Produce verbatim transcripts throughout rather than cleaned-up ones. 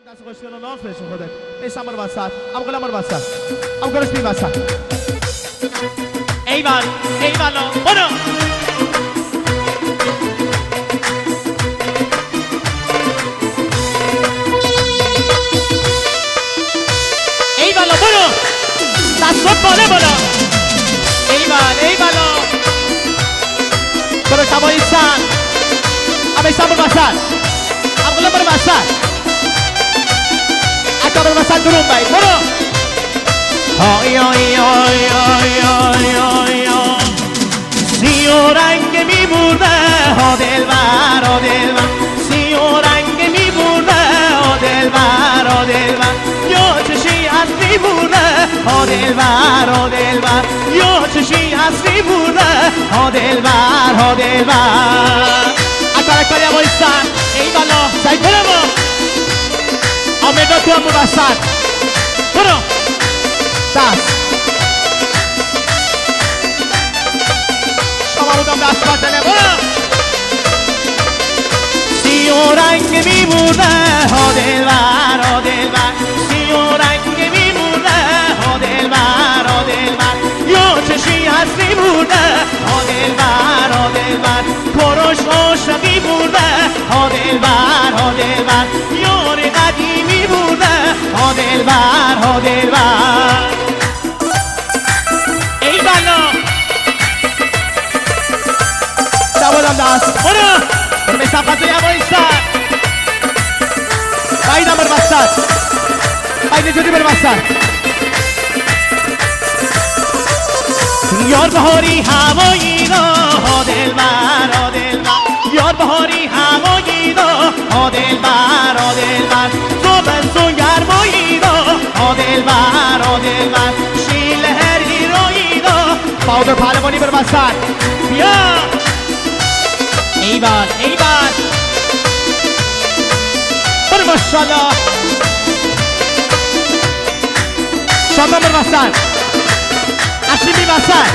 دست خوشگل و ناز بشون خودت میسم برو وسط ام گلم برو وسط ام گلش بی وسط ایوان ایوانا برو ایوانا برو دست بالا بالا ایوان ایوانا برو شبایی سن ام میسم برو وسط ام گلم برو وسط اکا برو وسط درون باید برو آی آی آی آی آی آی آی سی و رنگ می برده ها دلبر ها دلبر سی و رنگ می برده ها دلبر ها دلبر یا چشی اصلی برده ها دلبر ها دلبر یا چشی اصلی برده ها دلبر ها دلبر اکا اکا یا بایستن ای بالا سعید برو آمده تو هم ببستن برو دست شما رو دم دست بزنه برو سی و رنگ می برده ها دلبر ها دلبر سی و رنگ می برده ها دلبر ها دلبر یا چشی هستی برده ها دلبر ها دلبر کروش عاشقی برده ها دلبر ها دلبر یار قدیمی برده ها دلبر ها دلبر ای بلا دوادم دست برو برو میسم قضایی هوایی سر بایدم برو وسط باید جدی برو وسط یار بهاری هوایی دا ها دلبر ها دلبر یار بهاری هوایی دا ها دلبر ها دلبر زبستون گرمایی دا ها دلبر ها دلبر شیل هر هیرویی دا بادر پهلوانی بر وسط بیا ایوان ایوان برو ماشالله شما بر وسط اصلی بی وسط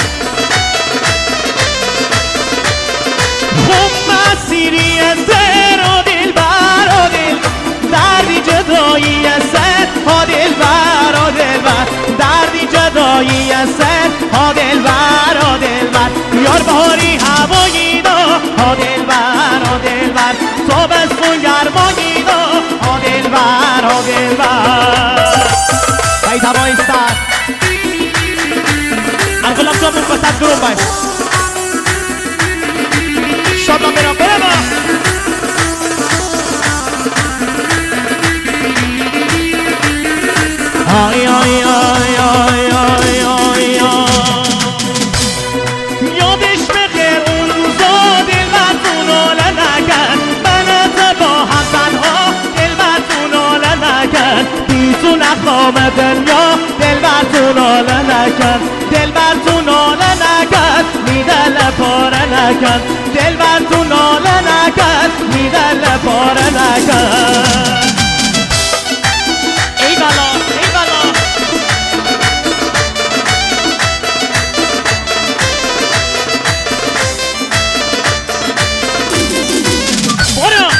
خب مسیری سر و دلبر و دل دردی جدایی سر ها دلبر ها دلبر دردی جدایی سر ها دلبر ها دلبر یار بهاری هوایی دا ها دلبر ها دلبر تابستون گرمایی دا ها دلبر ها دلبر باید هوایی سر الگلم تو هم بسد گروم باید شما برام برام آی آی آی آی آی آی یادش بخیر اون روزا دلبرتون آله نکرد من از با هم تنها دلبرتون آله نکرد بیتون اقلام دنیا دلبرتون آله نکرد دلبرتون آله نکرد میدل پاره نکرد دلبرتون آله نکرد میدل پاره نکرد ای بلا ای بلا برو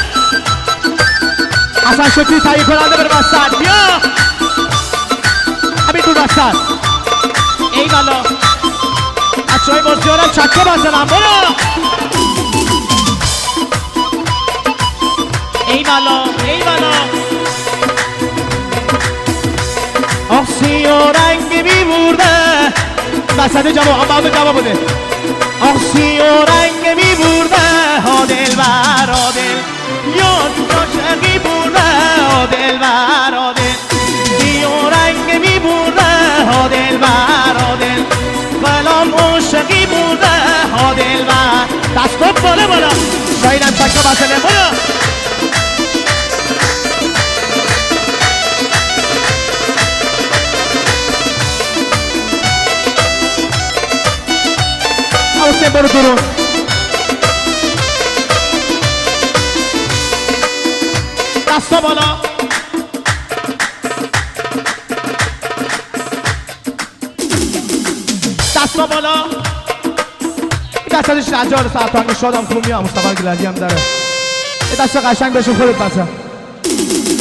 حسن شکری تهیه کننده بر وسط بیا همین دور وسط ای بلا بچه های بازیارم چکه بزنم برو ای بلا ای بلا آخ سی و رنگ بی برده وسط جواب آمده جواب بده آخ سی و رنگ بی برده ها دلبر ها دل یاد عاشقی برده ها دلبر ها دل سی و رنگ بی برده ها دلبر ها دل فلان عاشقی برده ها دلبر دست بالا بالا شایدم چکه بسنه برو حسین برو درون دستا بالا دستا بالا دست ازش نجار سرطانگی شادم خومی هم مصطفی گلدی هم داره یه دست قشنگ بشه خودت بسن